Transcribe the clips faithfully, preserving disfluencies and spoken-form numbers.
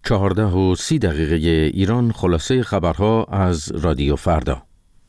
چهارده و سی دقیقه ایران. خلاصه خبرها از رادیو فردا.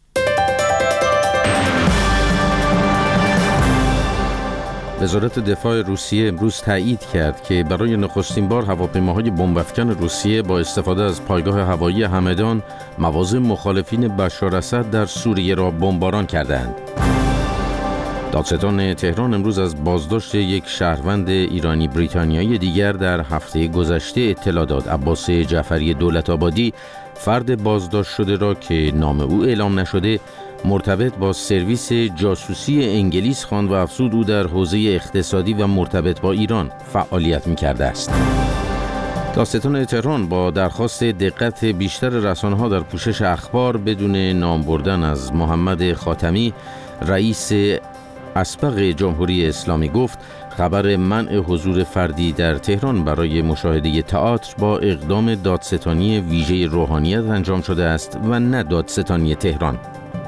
وزارت دفاع روسیه امروز تایید کرد که برای نخستین بار هواپیماهای بمب‌افکن روسیه با استفاده از پایگاه هوایی همدان مواضع مخالفین بشار اسد در سوریه را بمباران کردند. دادستان تهران امروز از بازداشت یک شهروند ایرانی بریتانیایی دیگر در هفته گذشته اطلاع داد. عباس جعفری دولت‌آبادی فرد بازداشت شده را که نام او اعلام نشده مرتبط با سرویس جاسوسی انگلیس خواند و افزود او در حوزه اقتصادی و مرتبط با ایران فعالیت می‌کرده است. دادستان تهران با درخواست دقت بیشتر رسانه‌ها در پوشش اخبار بدون نام بردن از محمد خاتمی رئیس اسبق جمهوری اسلامی گفت خبر منع حضور فردی در تهران برای مشاهده تئاتر با اقدام دادستانی ویژه روحانیت انجام شده است و نه دادستانی تهران.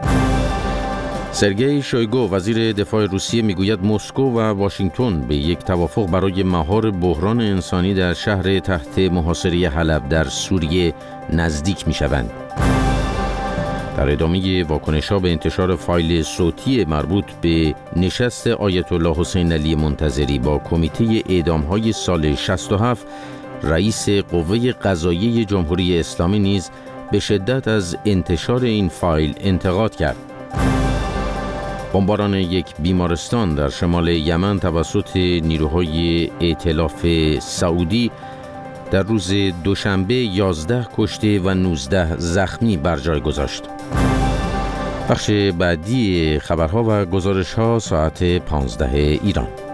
سرگئی شویگو وزیر دفاع روسیه میگوید مسکو و واشنگتن به یک توافق برای مهار بحران انسانی در شهر تحت محاصره حلب در سوریه نزدیک میشوند. در ادامه واکنش‌ها به انتشار فایل صوتی مربوط به نشست آیت الله حسین علی منتظری با کمیته اعدام‌های سال شصت و هفت، رئیس قوه قضاییه جمهوری اسلامی نیز به شدت از انتشار این فایل انتقاد کرد. بمباران یک بیمارستان در شمال یمن توسط نیروهای ائتلاف سعودی در روز دوشنبه یازده کشته و نوزده زخمی بر جای گذاشت. بخش بعدی خبرها و گزارش‌ها ساعت پانزده ایران.